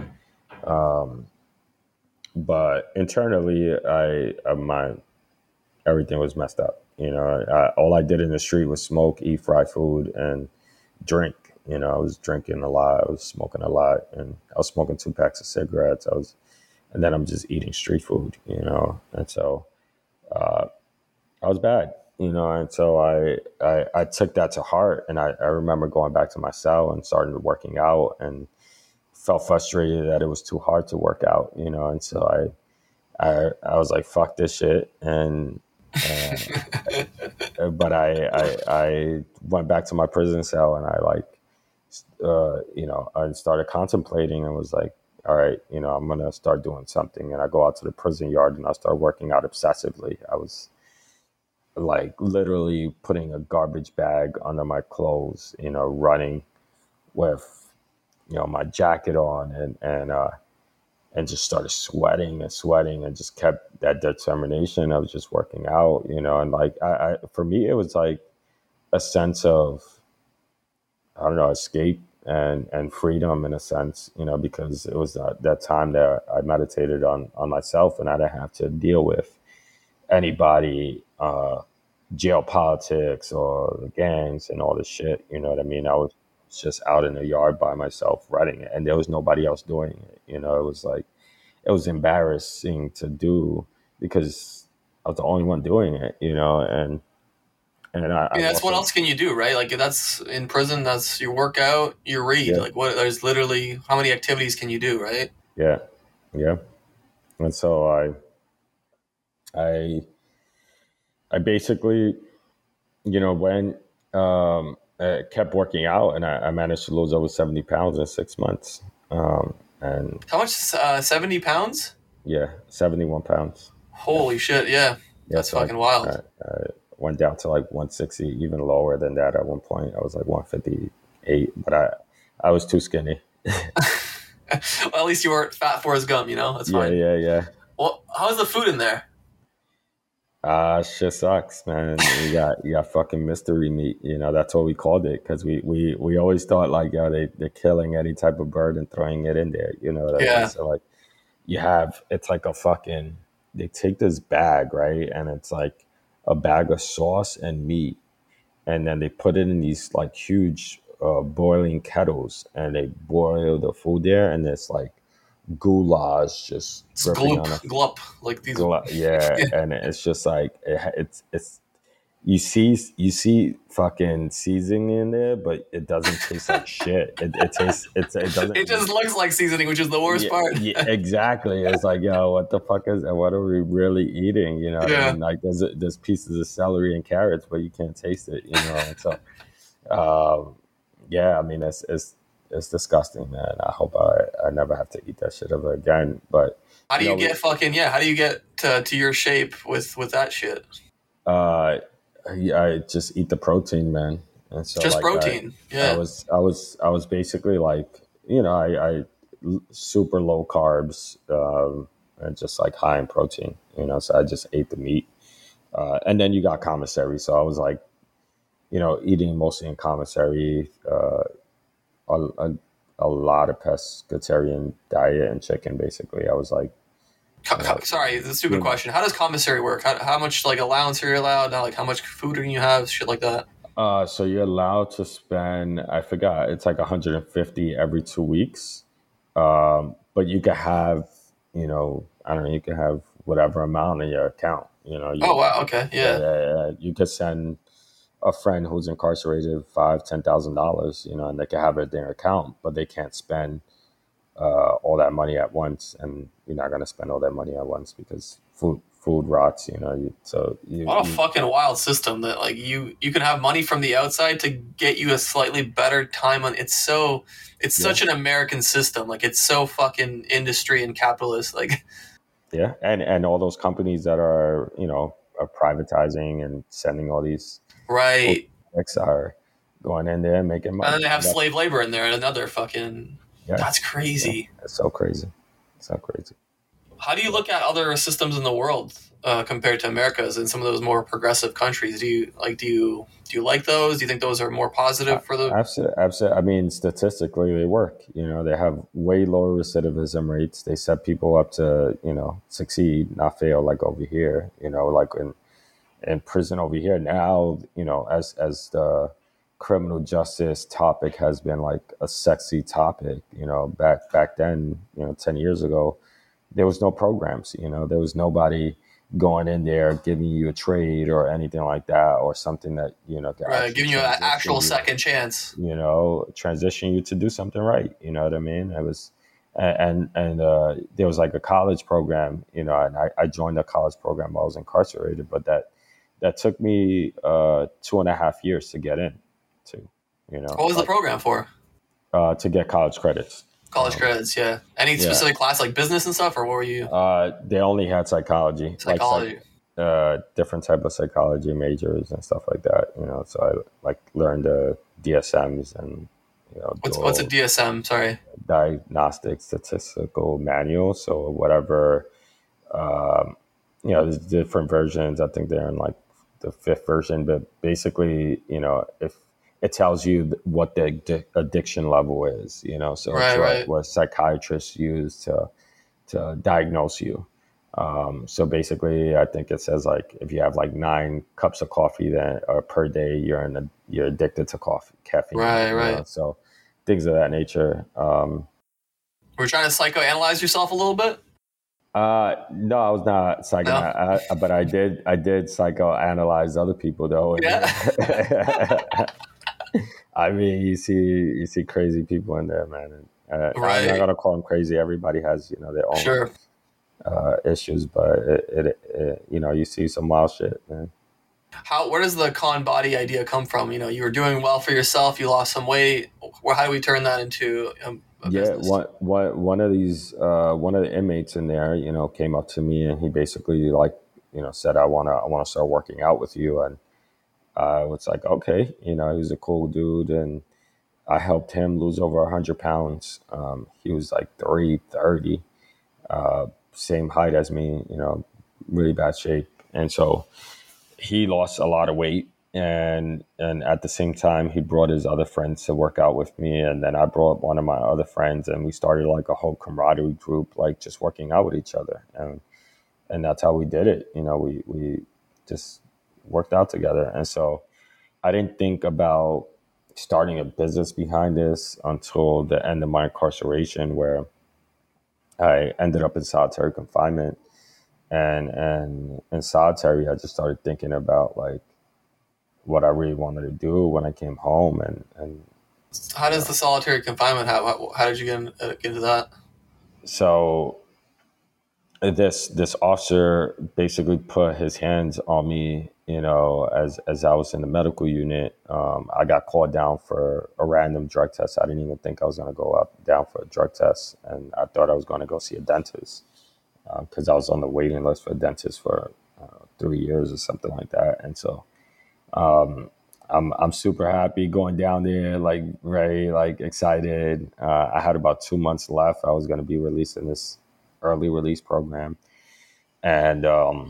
but internally, my everything was messed up. All I did in the street was smoke, eat fried food, and drink. I was drinking a lot, I was smoking a lot, and I was smoking 2 packs of cigarettes. And then I'm just eating street food. And so I was bad. And so I took that to heart, and I remember going back to my cell and starting working out, and felt frustrated that it was too hard to work out. And so I was like, fuck this shit, and but I went back to my prison cell, and I started contemplating, and was like, all right, I'm going to start doing something. And I go out to the prison yard, and I start working out obsessively. I was like literally putting a garbage bag under my clothes, running with, my jacket on, and just started sweating and sweating, and just kept that determination of just working out, and like, for me, it was like a sense of, I don't know, escape and freedom in a sense, because it was that time that I meditated on myself, and I didn't have to deal with anybody, jail politics or the gangs and all this shit. You know what I mean? I was just out in the yard by myself writing it, and there was nobody else doing it. It was like, it was embarrassing to do because I was the only one doing it, and I mean, that's what else can you do, right? Like that's in prison, that's your workout, you read. Yeah. Like there's literally how many activities can you do, right? Yeah. Yeah. And so I basically, went, I kept working out, and I managed to lose over 70 pounds in 6 months. And how much? 70 pounds? Yeah, 71 pounds. Holy shit! Yeah, that's so fucking wild. I went down to like 160, even lower than that at one point. I was like 158, but I was too skinny. Well, at least you weren't fat Forrest Gump, That's fine. Yeah. Well, how's the food in there? Shit sucks, man. You got fucking mystery meat. That's what we called it, because we always thought like, they're killing any type of bird and throwing it in there. Yeah. So like, it's like a fucking, they take this bag, right, and it's like a bag of sauce and meat, and then they put it in these like huge boiling kettles, and they boil the food there, and it's like goulash just It's dripping gloop, on a glup, like these. yeah, and it's just like it's you see fucking seasoning in there, but it doesn't taste like shit. It tastes it It doesn't. just looks like seasoning, which is the worst Yeah, part. yeah, exactly. It's like, yo, what the fuck is and what are we really eating? You know what I Yeah. mean? Like there's pieces of celery and carrots, but you can't taste it. You know, and so um, yeah, I mean it's disgusting, man. I hope I never have to eat that shit ever again. But How do you you know, get fucking yeah? How do you get to your shape with that shit? uh, I just eat the protein, man. And so Just like protein. I Yeah. was basically like, I super low carbs, and just like high in protein. So I just ate the meat, and then you got commissary. So I was like, eating mostly in commissary, a, a, a lot of pescatarian diet and chicken. Basically, I was like, Sorry, it's a stupid doing question. How does commissary work? How much like allowance are you allowed? Now, like how much food can you have? Shit like that. So you're allowed to spend, I forgot, it's like 150 every 2 weeks. But you could have, I don't know, you could have whatever amount in your account. Oh wow. Okay. Yeah. You could send a friend who's incarcerated $5,000, $10,000, and they can have it in their account, but they can't spend all that money at once, and you're not going to spend all that money at once because food rots. So What a fucking wild system that like you can have money from the outside to get you a slightly better time on. It's yeah. such an American system. Like it's so fucking industry and capitalist. Like Yeah, and all those companies that are privatizing and sending all these food right. products are going in there and making And then money. they have And slave labor in there and another fucking. yeah, That's yeah, crazy. it's so crazy, so crazy. How do you look at other systems in the world compared to America's and some of those more progressive countries? Do you like those? Do you think those are more positive for the? Absolutely, absolutely. I mean, statistically, they work. They have way lower recidivism rates. They set people up to succeed, not fail, like over here. Like in prison over here now, as the criminal justice topic has been like a sexy topic, back then, 10 years ago, there was no programs, there was nobody going in there giving you a trade or anything like that, or something that, could Right, actually giving you an transition actual you, second chance. transition you to do something right. You know what I mean? It was, and there was like a college program, and I joined a college program while I was incarcerated, but that took me 2.5 years to get in to, What was the like program for? to get college credits. College credits, yeah. Any Yeah, specific class like business and stuff, or what were you? they only had psychology, like Psychology. different type of psychology majors and stuff like that. So I like learned the DSMs and What's a dual DSM? Sorry. diagnostic statistical manual. So whatever, um, there's different versions. I think they're in like the fifth version, but basically, if it tells you what the addiction level is, so it's Right, right. what psychiatrists use to diagnose you. So basically, I think it says like if you have like 9 cups of coffee then per day, you're addicted to caffeine. Right, right. So things of that nature. We're trying to psychoanalyze yourself a little bit? No, I was not No? but I did psychoanalyze other people though. Yeah. I mean, you see crazy people in there, man. And, I'm not Right. gonna call them crazy. Everybody has their own Sure. issues, but you see some wild shit, man. Where does the con body idea come from? You were doing well for yourself, you lost some weight. How do we turn that into a Yeah, business? one of the inmates in there, came up to me and he basically like, said, I wanna start working out with you, and I was like, okay, he was a cool dude, and I helped him lose over 100 pounds. He was like 330, same height as me, really bad shape, and so he lost a lot of weight, and at the same time he brought his other friends to work out with me, and then I brought one of my other friends, and we started like a whole camaraderie group, like just working out with each other, and that's how we did it. We just worked out together, and so I didn't think about starting a business behind this until the end of my incarceration, where I ended up in solitary confinement, and in solitary, I just started thinking about like what I really wanted to do when I came home, and How you does know, the solitary confinement? How did you get into that? so this officer basically put his hands on me, as I was in the medical unit. I got called down for a random drug test. I didn't even think I was going to go up down for a drug test, and I thought I was going to go see a dentist because I was on the waiting list for a dentist for 3 years or something like that. And so I'm super happy going down there, like ready, like excited. I had about 2 months left. I was going to be released in this early release program, and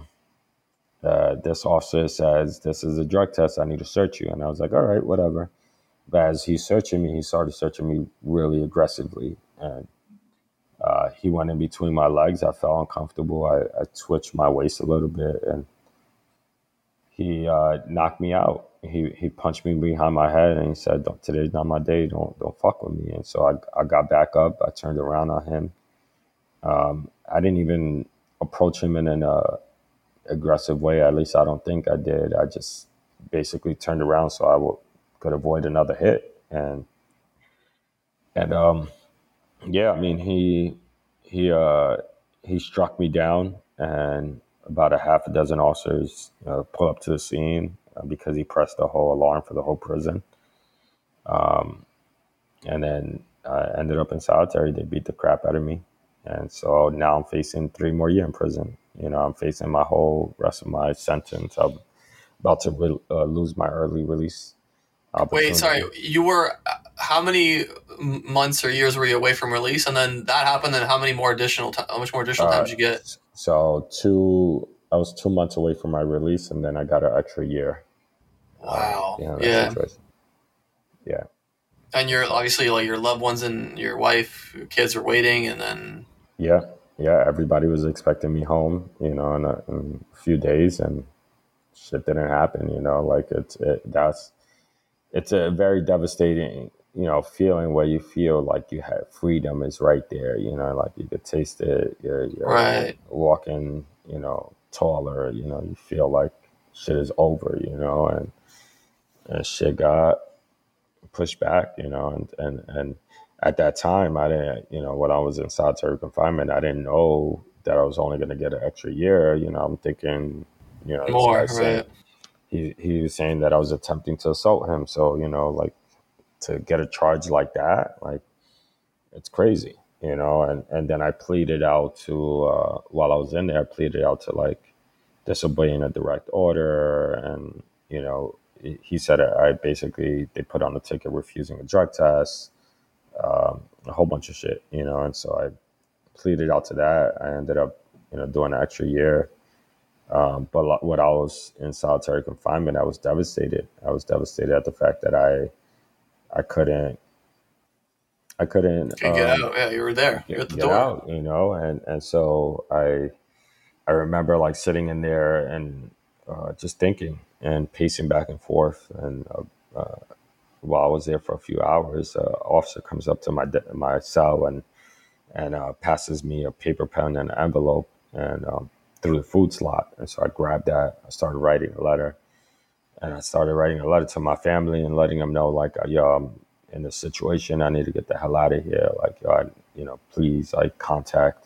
this officer says, "This is a drug test. I need to search you." And I was like, "All right, whatever." But as he's searching me, he started searching me really aggressively, and he went in between my legs. I felt uncomfortable. I twitched my waist a little bit, and he knocked me out. He punched me behind my head, and he said, "Today's not my day. Don't fuck with me." And so I got back up. I turned around on him. I didn't even approach him in an aggressive way. At least I don't think I did. I just basically turned around so could avoid another hit. And yeah, I mean he uh, he struck me down, and about a half a dozen officers pull up to the scene because he pressed the whole alarm for the whole prison. And then I ended up in solitary. They beat the crap out of me, and so now I'm facing 3 more years in prison. I'm facing my whole rest of my sentence. I'm about to lose my early release Wait, sorry. opportunity. You were how many months or years were you away from release, and then that happened? Then how many more additional? How much more additional time Uh, did you get? so I was 2 months away from my release, and then I got an extra year. Wow. That Yeah. situation. Yeah. And you're So obviously like your loved ones and your wife, your kids are waiting, and then yeah, yeah. Everybody was expecting me home, in a few days, and shit didn't happen. Like it's a very devastating, feeling where you feel like you have freedom is right there. Like you could taste it. You're right. walking, taller. You feel like shit is over. And shit got pushed back. And at that time, I didn't, when I was in solitary confinement, I didn't know that I was only going to get an extra year. I'm thinking, this More, guy's saying right. he was saying that I was attempting to assault him. So like to get a charge like that, like it's crazy, and then I pleaded out to while I was in there, I pleaded out to like disobeying a direct order, and he said I basically they put on the ticket refusing a drug test, a whole bunch of shit, and so I pleaded out to that. I ended up doing an extra year. But when I was in solitary confinement, I was devastated. I was devastated at the fact that I couldn't I couldn't You get out. Yeah, you were there. You're at the get door. out, and so I remember like sitting in there and just thinking and pacing back and forth. And while I was there for a few hours, an officer comes up to my cell and passes me a paper pen and an envelope and through the food slot. And so I grabbed that. I started writing a letter, and I started writing a letter to my family and letting them know like, yo, I'm in this situation. I need to get the hell out of here. Like, yo, please, like, contact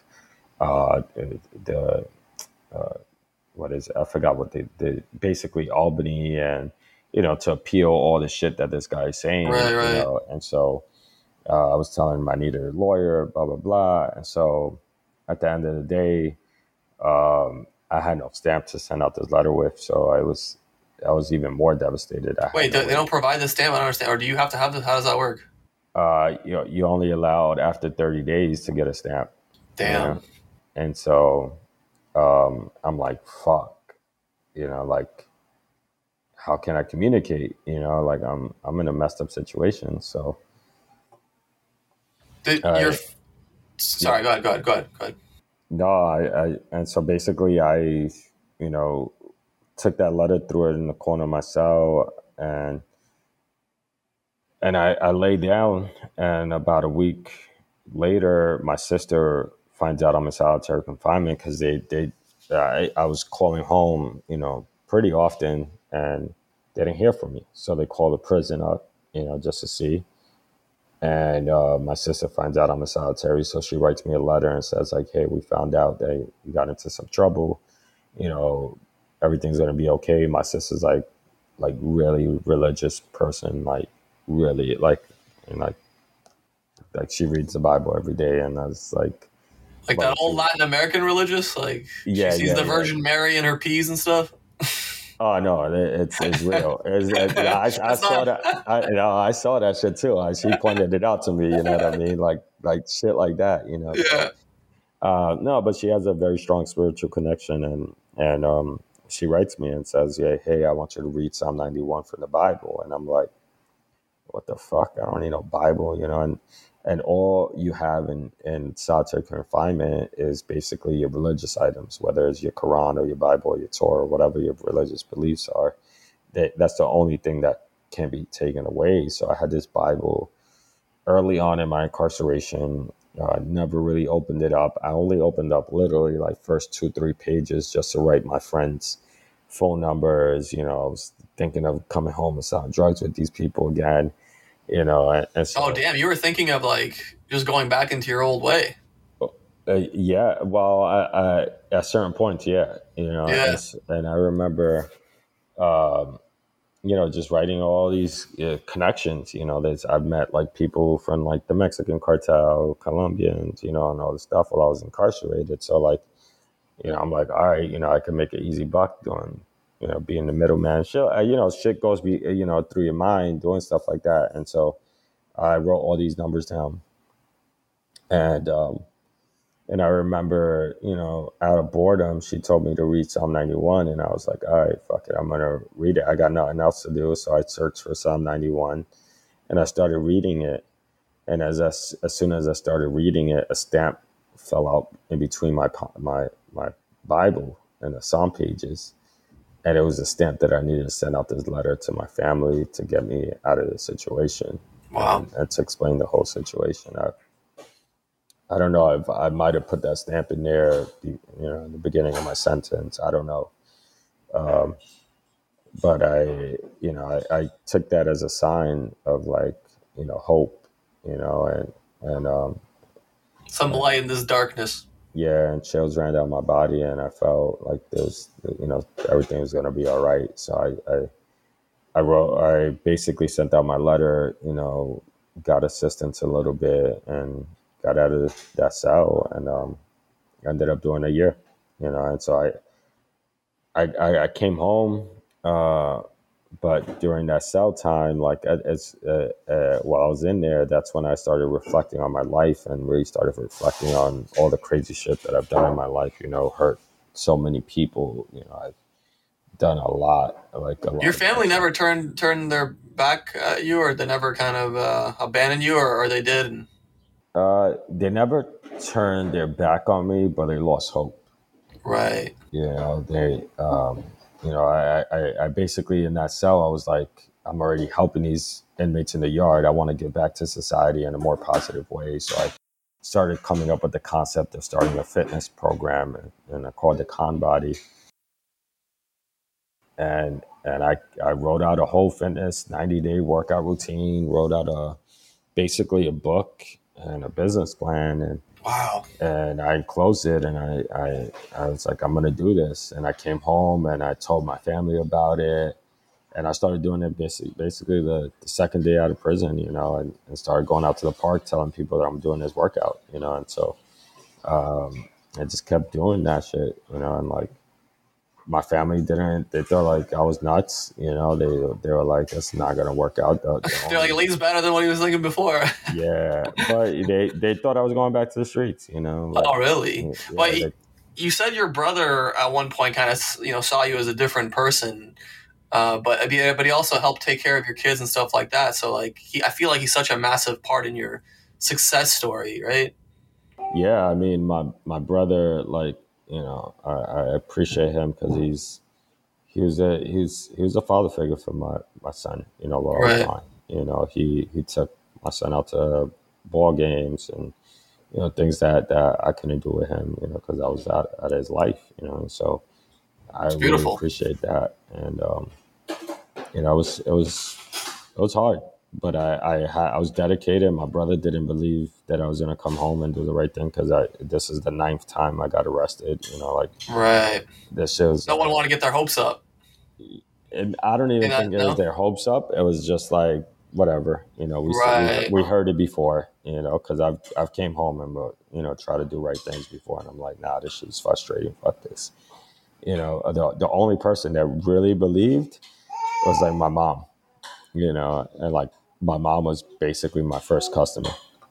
the what is it? I forgot what they basically Albany, and to appeal all the shit that this guy is saying, Right, right. and so I was telling him I needed a lawyer, blah blah blah, and so at the end of the day, I had no stamp to send out this letter with, so I was even more devastated. I had Wait, they no don't provide the stamp. I don't understand. Or do you have to have this? How does that work? you only allowed after 30 days to get a stamp, Damn. and so I'm like, fuck, like how can I communicate? Like I'm in a messed up situation. So You're I yeah sorry. Go ahead. Go ahead. Go ahead. Go ahead. no I and so basically I you know took that letter, threw it in the corner of my cell, and I lay down. And about a week later, my sister finds out I'm in solitary confinement because I was calling home, pretty often, and they didn't hear from me. So they called the prison up, just to see. And my sister finds out I'm in solitary, so she writes me a letter and says like, "Hey, we found out that you got into some trouble. You know, everything's gonna be okay." My sister's like really religious person, like really and like she reads the Bible every day, and I was Like that like old Latin American religious, like she yeah, sees yeah, the yeah. Virgin Mary in her peas and stuff. Oh no, it's real. I That's saw not. that. I saw that shit too. She pointed it out to me. You know what I mean? Like shit like that. So Yeah. no, but she has a very strong spiritual connection, and she writes me and says, "Yeah, hey, I want you to read Psalm 91 from the Bible." And I'm like, "What the fuck? I don't need no Bible," And all you have in solitary confinement is basically your religious items, whether it's your Quran or your Bible or your Torah or whatever your religious beliefs are. That's the only thing that can be taken away. So I had this Bible early on in my incarceration. I never really opened it up. I only opened up literally like first 2-3 pages just to write my friends' phone numbers. I was thinking of coming home and selling drugs with these people again. And Oh so damn, you were thinking of like just going back into your old way. yeah, well, I at certain points, yeah, Yeah. and I remember, um, just writing all these connections. I've met like people from like the Mexican cartel, Colombians, and all this stuff while I was incarcerated. So like, I'm like, all right, I can make an easy buck doing, being the middleman. Shit, shit goes through your mind doing stuff like that. And so I wrote all these numbers down, and and I remember, out of boredom, she told me to read Psalm 91. And I was like, all right, fuck it. I'm going to read it. I got nothing else to do. So I searched for Psalm 91 and I started reading it. And as soon as I started reading it, a stamp fell out in between my Bible and the Psalm pages. And it was a stamp that I needed to send out this letter to my family to get me out of the situation Wow. and to explain the whole situation. I don't know if I might have put that stamp in there, in the beginning of my sentence. I don't know. Um, but I took that as a sign of like, hope, and Some light in this darkness. yeah, and chills ran down my body and I felt like everything was going to be all right. So I basically sent out my letter, got assistance a little bit and got out of that cell and, ended up doing a year, and so I came home, uh, but during that cell time, like while I was in there, that's when I started reflecting on my life and really started reflecting on all the crazy shit that I've done in my life. Hurt so many people. I've done a lot, like a Your lot of bad family shit. never turned their back at you, or they never kind of abandoned you, or they did. They never turned their back on me, but they lost hope. Right. I basically in that cell, I was like, I'm already helping these inmates in the yard. I want to get back to society in a more positive way. So I started coming up with the concept of starting a fitness program, and I called it Con Body. And I wrote out a whole fitness 90-day workout routine, wrote out basically a book and a business plan, Wow. and I closed it, and I was like, I'm gonna do this. And I came home and I told my family about it, and I started doing it basically the second day out of prison, and started going out to the park telling people that I'm doing this workout, and so I just kept doing that shit, and like my family didn't, they thought like I was nuts, they were like, that's not gonna work out. The They're like, only at least better than what he was thinking before. Yeah, but they thought I was going back to the streets, like Oh, really? yeah, But you said your brother at one point kind of saw you as a different person, but he also helped take care of your kids and stuff like that. So like I feel like he's such a massive part in your success story, right? yeah. I mean, my brother, like I appreciate him because he was a father figure for my son. While I was Right. gone, he took my son out to ball games, and things that I couldn't do with him, because I was out of his life, and so I It's really beautiful. appreciate that. And it was hard, but I was dedicated. My brother didn't believe that I was gonna come home and do the right thing, because this is the ninth time I got arrested. Like, Right. this is. No one want to get their hopes up. And I don't even think it was No? their hopes up. It was just like, whatever. Right. We heard it before. Because I've came home and try to do right things before, and I'm like, nah, this shit's frustrating. Fuck this. The only person that really believed was like my mom. And like my mom was basically my first customer.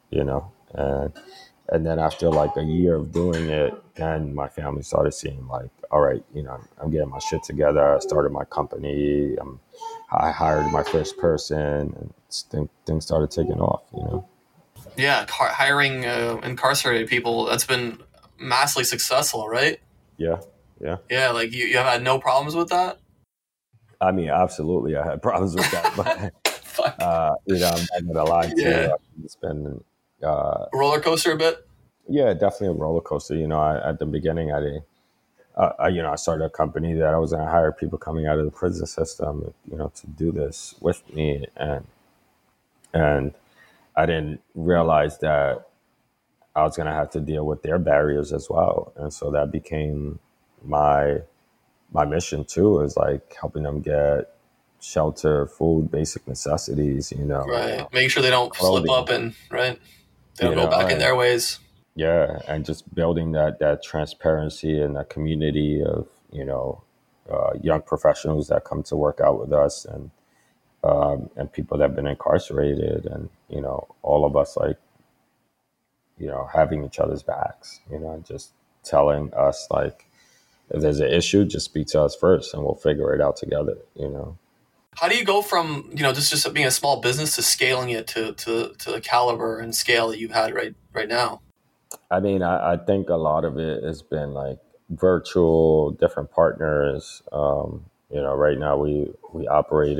And then after like a year of doing it, then my family started seeing like, all right, I'm getting my shit together. I started my company. I hired my first person, and things started taking off. Yeah, hiring incarcerated people, that's been massively successful, right? Yeah, yeah. Yeah, like you have had no problems with that? I mean, absolutely, I had problems with that, but Fuck. I'm not gonna lie to Yeah. you. It's been, uh, Roller coaster a bit? yeah, definitely a roller coaster. At the beginning, I started a company that I was going to hire people coming out of the prison system, to do this with me, and I didn't realize that I was going to have to deal with their barriers as well, and so that became my mission too, is like helping them get shelter, food, basic necessities, Right. Making sure they don't slip clothing, up and, right? They don't go back in and their ways. yeah, and just building that transparency and that community of young professionals that come to work out with us, and people that have been incarcerated, and all of us, like, having each other's backs, and just telling us, like, if there's an issue, just speak to us first and we'll figure it out together. How do you go from, just being a small business to scaling it to the caliber and scale that you've had right now? I mean, I think a lot of it has been like virtual, different partners. Right now we operate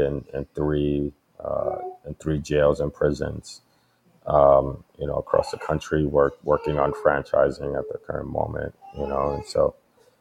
in three jails and prisons, across the country, working on franchising at the current moment, and so,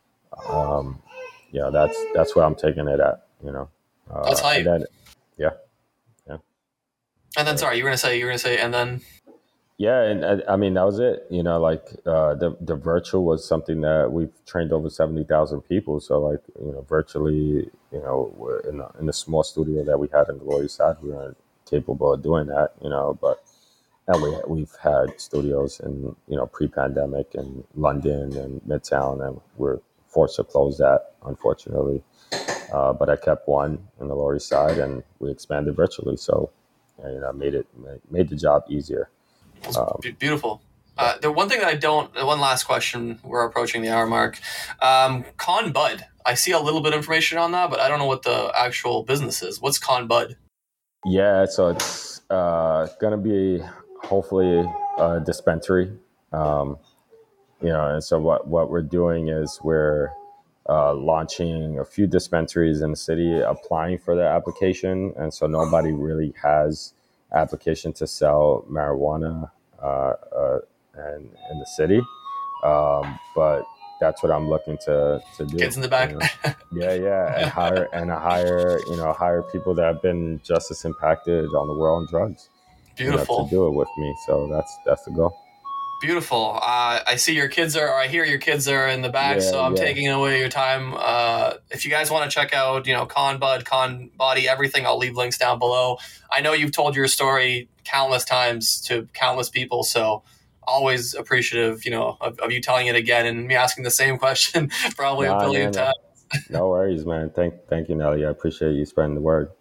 that's where I'm taking it at. That's And hype. then, yeah, yeah. And then, sorry, you were gonna say, and then, Yeah, and I mean, that was it. Like, the virtual was something that we've trained over 70,000 people. So, like, virtually, we're in the small studio that we had in the Lower East Side, we weren't capable of doing that. But and we've had studios in pre-pandemic in London and Midtown, and we're forced to close that, unfortunately. But I kept one in the Lower East Side, and we expanded virtually. So, made the job easier. it's beautiful. The one thing that I don't, one last question, we're approaching the hour mark. Con Bud. I see a little bit of information on that, but I don't know what the actual business is. What's Con Bud? Yeah, so it's gonna be hopefully a dispensary. Um, and so what we're doing is we're launching a few dispensaries in the city, applying for the application, and so nobody really has application to sell marijuana, and in the city. But that's what I'm looking to do. Kids in the back. Yeah, and hire people that have been just as impacted on the world on drugs, Beautiful. to do it with me. So that's the goal. Beautiful. I see your kids are, or I hear your kids are in the back, Yeah, so I'm yeah. taking away your time. If you guys want to check out, Con Bud, Con Body, everything, I'll leave links down below. I know you've told your story countless times to countless people, so always appreciative, of you telling it again and me asking the same question probably a Nah, billion man. times. No worries, man. Thank you, Nelly. I appreciate you spreading the word.